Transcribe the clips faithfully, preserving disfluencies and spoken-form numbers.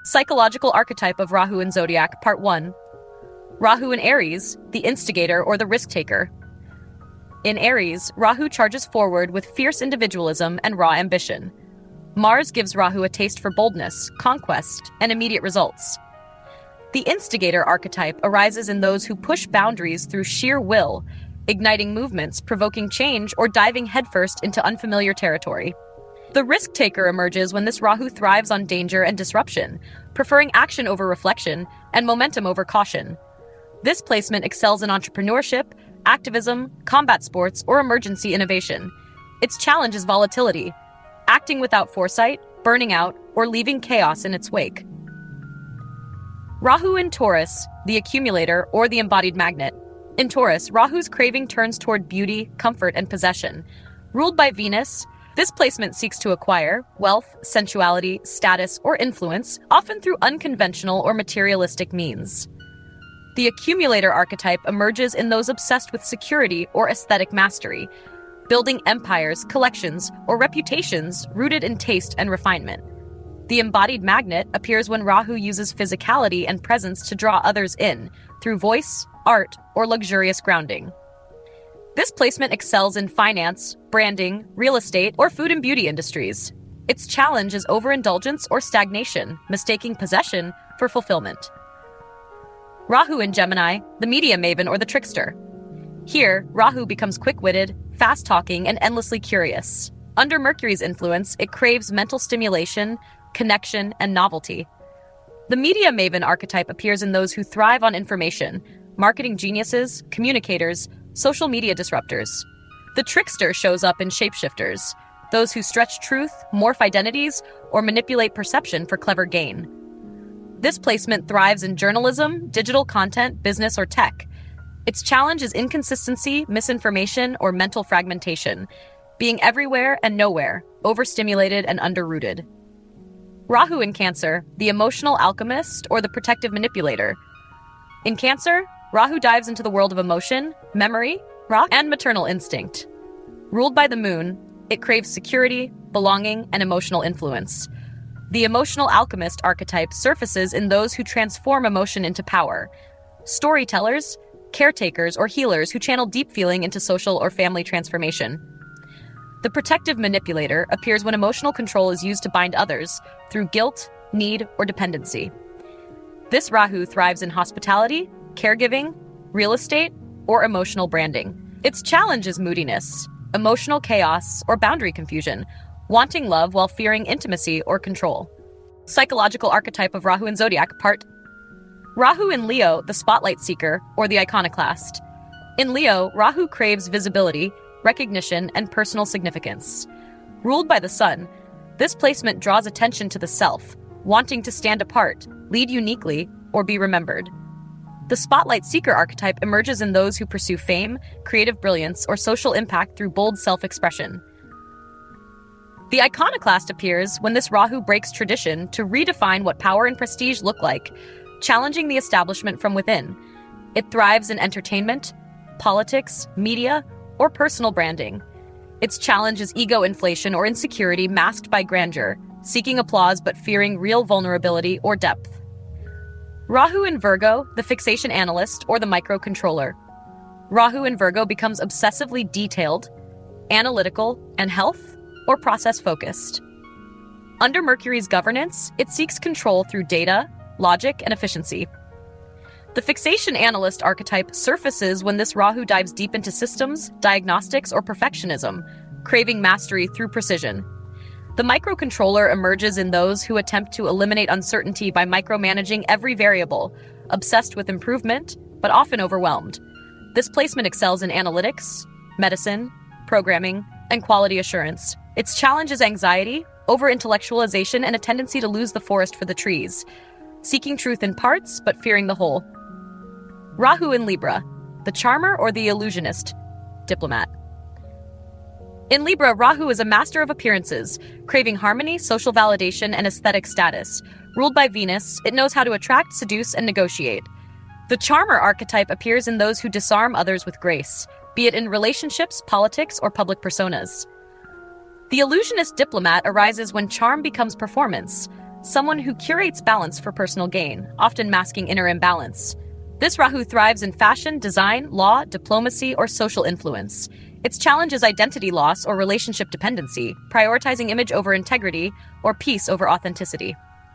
Psychological archetype of Rahu in Zodiac, Part one. Rahu in Aries, the instigator or the risk-taker. In Aries, Rahu charges forward with fierce individualism and raw ambition. Mars gives Rahu a taste for boldness, conquest, and immediate results. The instigator archetype arises in those who push boundaries through sheer will, igniting movements, provoking change, or diving headfirst into unfamiliar territory. The risk-taker emerges when this Rahu thrives on danger and disruption, preferring action over reflection and momentum over caution. This placement excels in entrepreneurship, activism, combat sports, or emergency innovation. Its challenge is volatility, acting without foresight, burning out, or leaving chaos in its wake. Rahu in Taurus, the accumulator or the embodied magnet. In Taurus, Rahu's craving turns toward beauty, comfort, and possession. Ruled by Venus, this placement seeks to acquire wealth, sensuality, status, or influence, often through unconventional or materialistic means. The accumulator archetype emerges in those obsessed with security or aesthetic mastery, building empires, collections, or reputations rooted in taste and refinement. The embodied magnet appears when Rahu uses physicality and presence to draw others in, through voice, art, or luxurious grounding. This placement excels in finance, branding, real estate, or food and beauty industries. Its challenge is overindulgence or stagnation, mistaking possession for fulfillment. Rahu in Gemini, the media maven or the trickster. Here, Rahu becomes quick-witted, fast-talking, and endlessly curious. Under Mercury's influence, it craves mental stimulation, connection, and novelty. The media maven archetype appears in those who thrive on information, marketing geniuses, communicators, social media disruptors. The trickster shows up in shapeshifters, those who stretch truth, morph identities, or manipulate perception for clever gain. This placement thrives in journalism, digital content, business, or tech. Its challenge is inconsistency, misinformation, or mental fragmentation, being everywhere and nowhere, overstimulated and underrooted. Rahu in Cancer, the emotional alchemist or the protective manipulator. In Cancer, Rahu dives into the world of emotion, memory, rock, and maternal instinct. Ruled by the moon, it craves security, belonging, and emotional influence. The emotional alchemist archetype surfaces in those who transform emotion into power. Storytellers, caretakers, or healers who channel deep feeling into social or family transformation. The protective manipulator appears when emotional control is used to bind others through guilt, need, or dependency. This Rahu thrives in hospitality, caregiving, real estate, or emotional branding. Its challenge is moodiness, emotional chaos, or boundary confusion, wanting love while fearing intimacy or control. Psychological archetype of Rahu in Zodiac, Part. Rahu in Leo, the spotlight seeker, or the iconoclast. In Leo, Rahu craves visibility, recognition, and personal significance. Ruled by the sun, this placement draws attention to the self, wanting to stand apart, lead uniquely, or be remembered. The spotlight seeker archetype emerges in those who pursue fame, creative brilliance, or social impact through bold self-expression. The iconoclast appears when this Rahu breaks tradition to redefine what power and prestige look like, challenging the establishment from within. It thrives in entertainment, politics, media, or personal branding. Its challenge is ego inflation or insecurity masked by grandeur, seeking applause but fearing real vulnerability or depth. Rahu in Virgo, the fixation analyst or the microcontroller. Rahu in Virgo becomes obsessively detailed, analytical, and health or process-focused. Under Mercury's governance, it seeks control through data, logic, and efficiency. The fixation analyst archetype surfaces when this Rahu dives deep into systems, diagnostics, or perfectionism, craving mastery through precision. The microcontroller emerges in those who attempt to eliminate uncertainty by micromanaging every variable, obsessed with improvement, but often overwhelmed. This placement excels in analytics, medicine, programming, and quality assurance. Its challenge is anxiety, over-intellectualization, and a tendency to lose the forest for the trees, seeking truth in parts, but fearing the whole. Rahu in Libra, the charmer or the illusionist, diplomat. In Libra, Rahu is a master of appearances, craving harmony, social validation, and aesthetic status. Ruled by Venus, it knows how to attract, seduce, and negotiate. The charmer archetype appears in those who disarm others with grace, be it in relationships, politics, or public personas. The illusionist diplomat arises when charm becomes performance, someone who curates balance for personal gain, often masking inner imbalance. This Rahu thrives in fashion, design, law, diplomacy, or social influence. Its challenge is identity loss or relationship dependency, prioritizing image over integrity or peace over authenticity.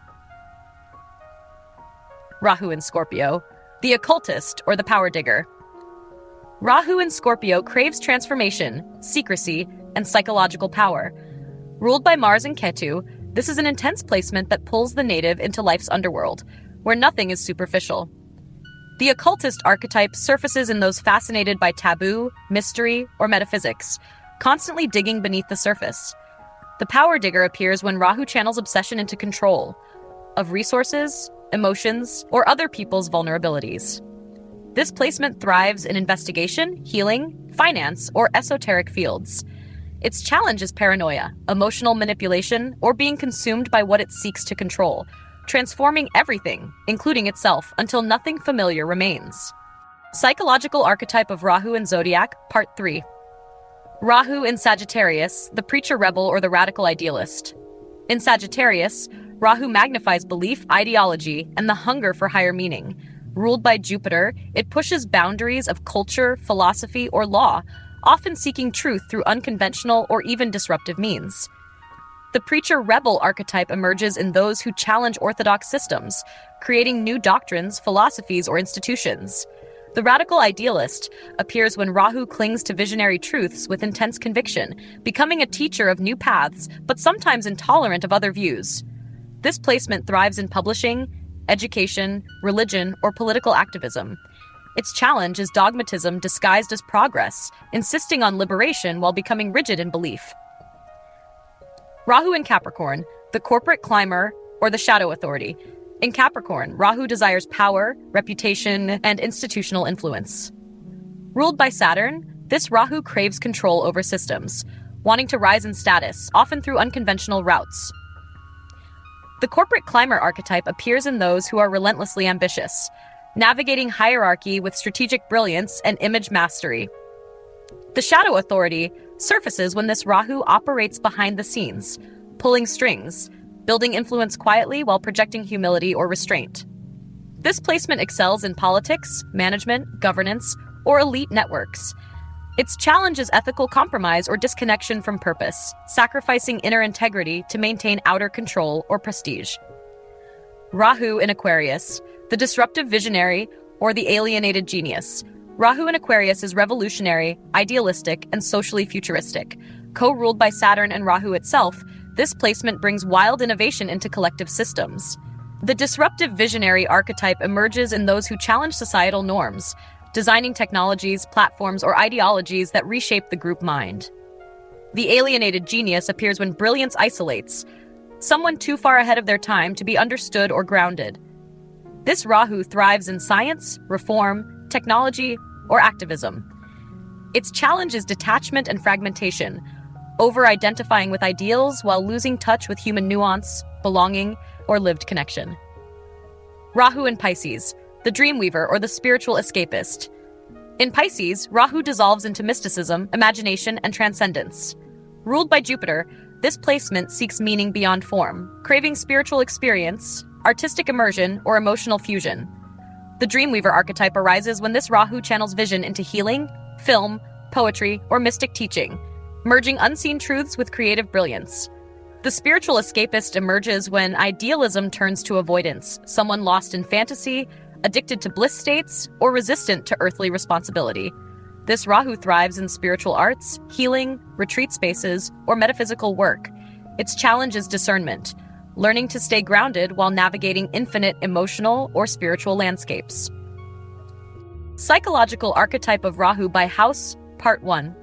Rahu in Scorpio, the occultist or the power digger. Rahu in Scorpio craves transformation, secrecy, and psychological power. Ruled by Mars and Ketu, this is an intense placement that pulls the native into life's underworld, where nothing is superficial. The occultist archetype surfaces in those fascinated by taboo, mystery, or metaphysics, constantly digging beneath the surface. The power digger appears when Rahu channels obsession into control of resources, emotions, or other people's vulnerabilities. This placement thrives in investigation, healing, finance, or esoteric fields. Its challenge is paranoia, emotional manipulation, or being consumed by what it seeks to control, transforming everything, including itself, until nothing familiar remains. Psychological archetype of Rahu in Zodiac, Part three. Rahu in Sagittarius, the preacher rebel or the radical idealist. In Sagittarius, Rahu magnifies belief, ideology, and the hunger for higher meaning. Ruled by Jupiter, it pushes boundaries of culture, philosophy, or law, often seeking truth through unconventional or even disruptive means. The preacher-rebel archetype emerges in those who challenge orthodox systems, creating new doctrines, philosophies, or institutions. The radical idealist appears when Rahu clings to visionary truths with intense conviction, becoming a teacher of new paths, but sometimes intolerant of other views. This placement thrives in publishing, education, religion, or political activism. Its challenge is dogmatism disguised as progress, insisting on liberation while becoming rigid in belief. Rahu in Capricorn, the corporate climber or the shadow authority. In Capricorn, Rahu desires power, reputation, and institutional influence. Ruled by Saturn, this Rahu craves control over systems, wanting to rise in status, often through unconventional routes. The corporate climber archetype appears in those who are relentlessly ambitious, navigating hierarchy with strategic brilliance and image mastery. The shadow authority surfaces when this Rahu operates behind the scenes, pulling strings, building influence quietly while projecting humility or restraint. This placement excels in politics, management, governance, or elite networks. Its challenge is ethical compromise or disconnection from purpose, sacrificing inner integrity to maintain outer control or prestige. Rahu in Aquarius, the disruptive visionary or the alienated genius. Rahu in Aquarius is revolutionary, idealistic, and socially futuristic. Co-ruled by Saturn and Rahu itself, this placement brings wild innovation into collective systems. The disruptive visionary archetype emerges in those who challenge societal norms, designing technologies, platforms, or ideologies that reshape the group mind. The alienated genius appears when brilliance isolates, someone too far ahead of their time to be understood or grounded. This Rahu thrives in science, reform, technology, or activism. Its challenge is detachment and fragmentation, over-identifying with ideals while losing touch with human nuance, belonging, or lived connection. Rahu in Pisces, the dreamweaver or the spiritual escapist. In Pisces, Rahu dissolves into mysticism, imagination, and transcendence. Ruled by Jupiter, this placement seeks meaning beyond form, craving spiritual experience, artistic immersion, or emotional fusion. The dreamweaver archetype arises when this Rahu channels vision into healing, film, poetry, or mystic teaching, merging unseen truths with creative brilliance. The spiritual escapist emerges when idealism turns to avoidance, someone lost in fantasy, addicted to bliss states, or resistant to earthly responsibility. This Rahu thrives in spiritual arts, healing, retreat spaces, or metaphysical work. Its challenge is discernment, learning to stay grounded while navigating infinite emotional or spiritual landscapes. Psychological archetype of Rahu by House, Part one.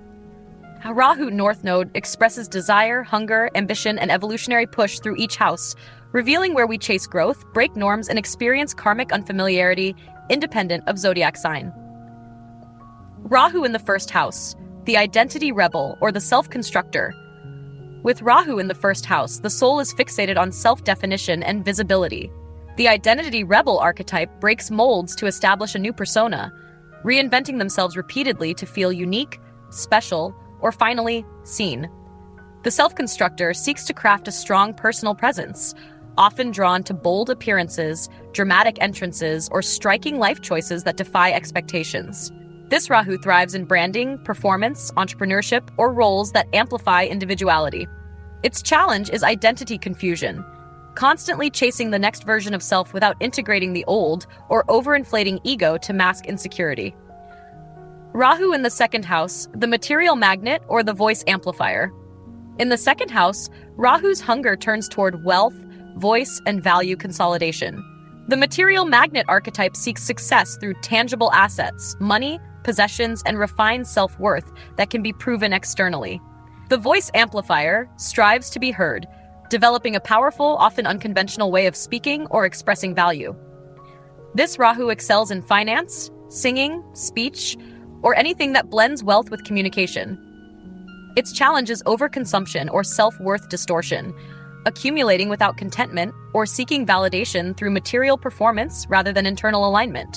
Rahu North Node expresses desire, hunger, ambition, and evolutionary push through each house, revealing where we chase growth, break norms, and experience karmic unfamiliarity, independent of zodiac sign. Rahu in the first house, the identity rebel or the self-constructor. With Rahu in the first house, the soul is fixated on self-definition and visibility. The identity rebel archetype breaks molds to establish a new persona, reinventing themselves repeatedly to feel unique, special, or finally, seen. The self-constructor seeks to craft a strong personal presence, often drawn to bold appearances, dramatic entrances, or striking life choices that defy expectations. This Rahu thrives in branding, performance, entrepreneurship, or roles that amplify individuality. Its challenge is identity confusion, constantly chasing the next version of self without integrating the old or overinflating ego to mask insecurity. Rahu in the second house, the material magnet or the voice amplifier. In the second house, Rahu's hunger turns toward wealth, voice, and value consolidation. The material magnet archetype seeks success through tangible assets, money, possessions, and refined self-worth that can be proven externally. The voice amplifier strives to be heard, developing a powerful, often unconventional way of speaking or expressing value. This Rahu excels in finance, singing, speech, or anything that blends wealth with communication. Its challenge is overconsumption or self-worth distortion, accumulating without contentment or seeking validation through material performance rather than internal alignment.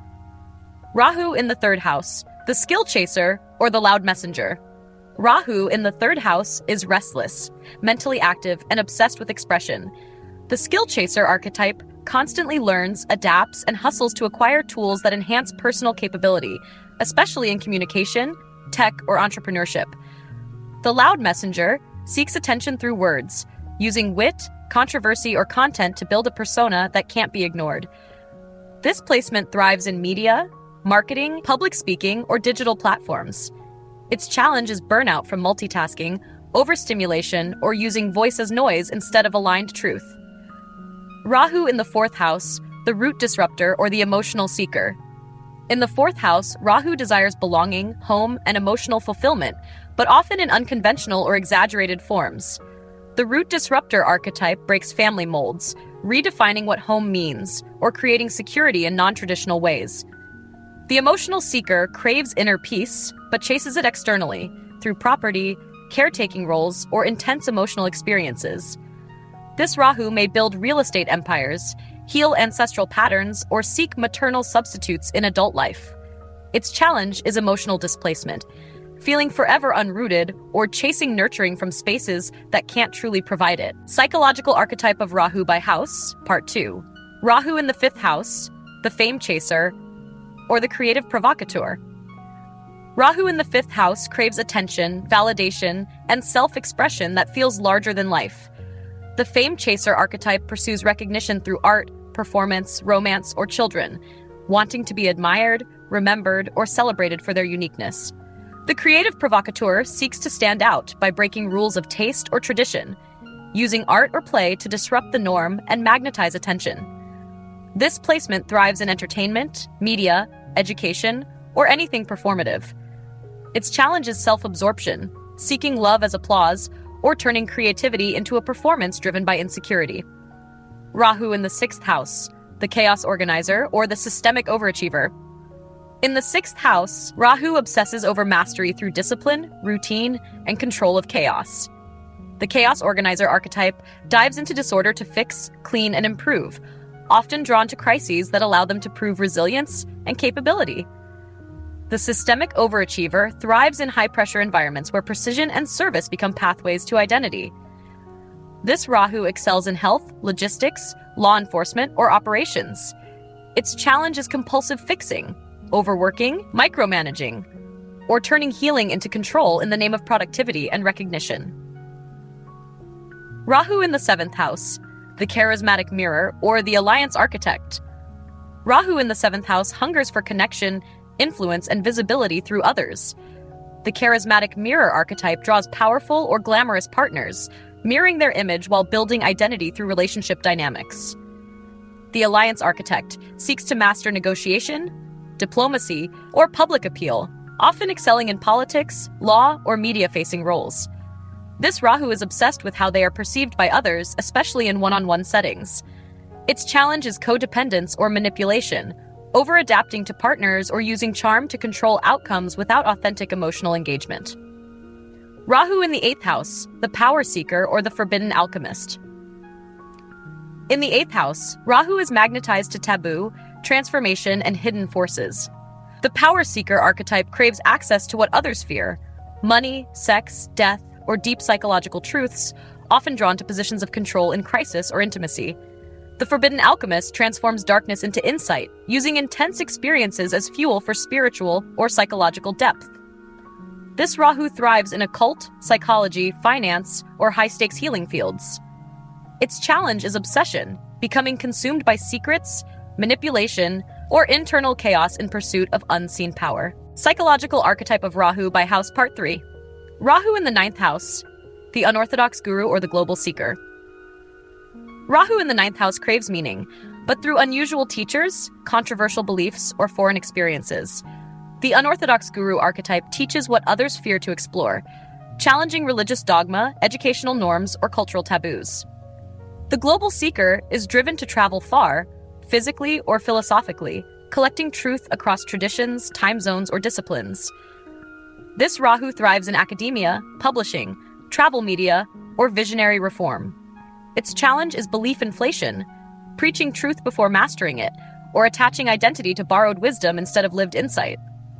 Rahu in the third house, the skill chaser or the loud messenger. Rahu in the third house is restless, mentally active, and obsessed with expression. The skill chaser archetype constantly learns, adapts, and hustles to acquire tools that enhance personal capability, especially in communication, tech, or entrepreneurship. The loud messenger seeks attention through words, using wit, controversy, or content to build a persona that can't be ignored. This placement thrives in media, marketing, public speaking, or digital platforms. Its challenge is burnout from multitasking, overstimulation, or using voice as noise instead of aligned truth. Rahu in the fourth house, the root disruptor or the emotional seeker. In the fourth house, Rahu desires belonging, home, and emotional fulfillment, but often in unconventional or exaggerated forms. The root disruptor archetype breaks family molds, redefining what home means, or creating security in non-traditional ways. The emotional seeker craves inner peace, but chases it externally, through property, caretaking roles, or intense emotional experiences. This Rahu may build real estate empires, heal ancestral patterns, or seek maternal substitutes in adult life. Its challenge is emotional displacement, feeling forever unrooted or chasing nurturing from spaces that can't truly provide it. Psychological archetype of Rahu by house, part two. Rahu in the fifth house, the fame chaser, or the creative provocateur. Rahu in the fifth house craves attention, validation, and self-expression that feels larger than life. The fame chaser archetype pursues recognition through art, performance, romance, or children, wanting to be admired, remembered, or celebrated for their uniqueness. The creative provocateur seeks to stand out by breaking rules of taste or tradition, using art or play to disrupt the norm and magnetize attention. This placement thrives in entertainment, media, education, or anything performative. Its challenge is self-absorption, seeking love as applause, or turning creativity into a performance driven by insecurity. Rahu in the sixth house, the chaos organizer or the systemic overachiever. In the sixth house, Rahu obsesses over mastery through discipline, routine, and control of chaos. The chaos organizer archetype dives into disorder to fix, clean, and improve, often drawn to crises that allow them to prove resilience and capability. The systemic overachiever thrives in high-pressure environments where precision and service become pathways to identity. This Rahu excels in health, logistics, law enforcement, or operations. Its challenge is compulsive fixing, overworking, micromanaging, or turning healing into control in the name of productivity and recognition. Rahu in the seventh house, the charismatic mirror or the alliance architect. Rahu in the seventh house hungers for connection, influence, and visibility through others. The charismatic mirror archetype draws powerful or glamorous partners, mirroring their image while building identity through relationship dynamics. The alliance architect seeks to master negotiation, diplomacy, or public appeal, often excelling in politics, law, or media-facing roles. This Rahu is obsessed with how they are perceived by others, especially in one-on-one settings. Its challenge is codependence or manipulation, over-adapting to partners or using charm to control outcomes without authentic emotional engagement. Rahu in the eighth house, the power seeker or the forbidden alchemist. In the eighth house, Rahu is magnetized to taboo, transformation, and hidden forces. The power seeker archetype craves access to what others fear: money, sex, death, or deep psychological truths, often drawn to positions of control in crisis or intimacy. The forbidden alchemist transforms darkness into insight, using intense experiences as fuel for spiritual or psychological depth. This Rahu thrives in occult, psychology, finance, or high-stakes healing fields. Its challenge is obsession, becoming consumed by secrets, manipulation, or internal chaos in pursuit of unseen power. Psychological archetype of Rahu by House Part three. Rahu in the ninth house, the unorthodox guru or the global seeker. Rahu in the ninth house craves meaning, but through unusual teachers, controversial beliefs, or foreign experiences. The unorthodox guru archetype teaches what others fear to explore, challenging religious dogma, educational norms, or cultural taboos. The global seeker is driven to travel far, physically or philosophically, collecting truth across traditions, time zones, or disciplines. This Rahu thrives in academia, publishing, travel media, or visionary reform. Its challenge is belief inflation, preaching truth before mastering it, or attaching identity to borrowed wisdom instead of lived insight.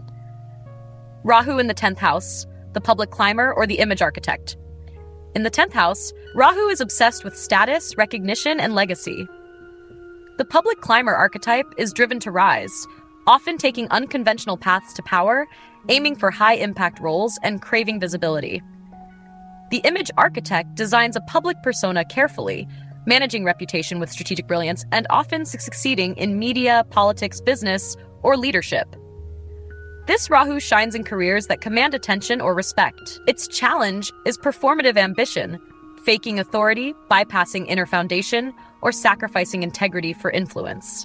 Rahu in the tenth house, the public climber or the image architect. In the tenth house, Rahu is obsessed with status, recognition, and legacy. The public climber archetype is driven to rise, often taking unconventional paths to power, aiming for high-impact roles, and craving visibility. The image architect designs a public persona carefully, managing reputation with strategic brilliance, and often succeeding in media, politics, business, or leadership. This Rahu shines in careers that command attention or respect. Its challenge is performative ambition, faking authority, bypassing inner foundation, or sacrificing integrity for influence.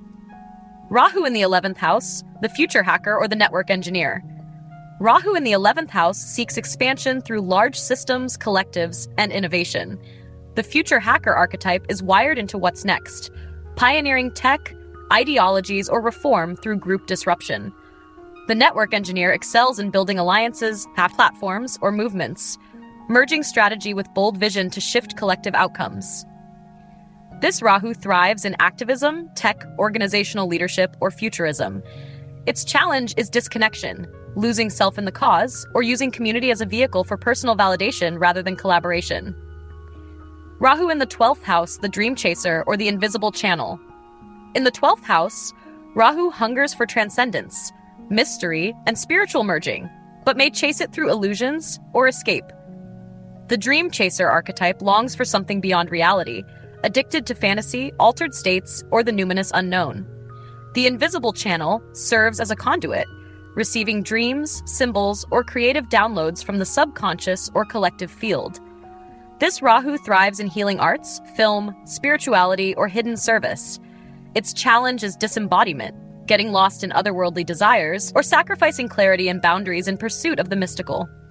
Rahu in the eleventh house, the future hacker or the network engineer. Rahu in the eleventh house seeks expansion through large systems, collectives, and innovation. The future hacker archetype is wired into what's next, pioneering tech, ideologies, or reform through group disruption. The network engineer excels in building alliances, platforms, or movements, merging strategy with bold vision to shift collective outcomes. This Rahu thrives in activism, tech, organizational leadership, or futurism. Its challenge is disconnection, losing self in the cause, or using community as a vehicle for personal validation rather than collaboration. Rahu in the twelfth house, the dream chaser, or the invisible channel. In the twelfth house, Rahu hungers for transcendence, mystery, and spiritual merging, but may chase it through illusions or escape. The dream chaser archetype longs for something beyond reality, addicted to fantasy, altered states, or the numinous unknown. The invisible channel serves as a conduit, receiving dreams, symbols, or creative downloads from the subconscious or collective field. This Rahu thrives in healing arts, film, spirituality, or hidden service. Its challenge is disembodiment, getting lost in otherworldly desires, or sacrificing clarity and boundaries in pursuit of the mystical.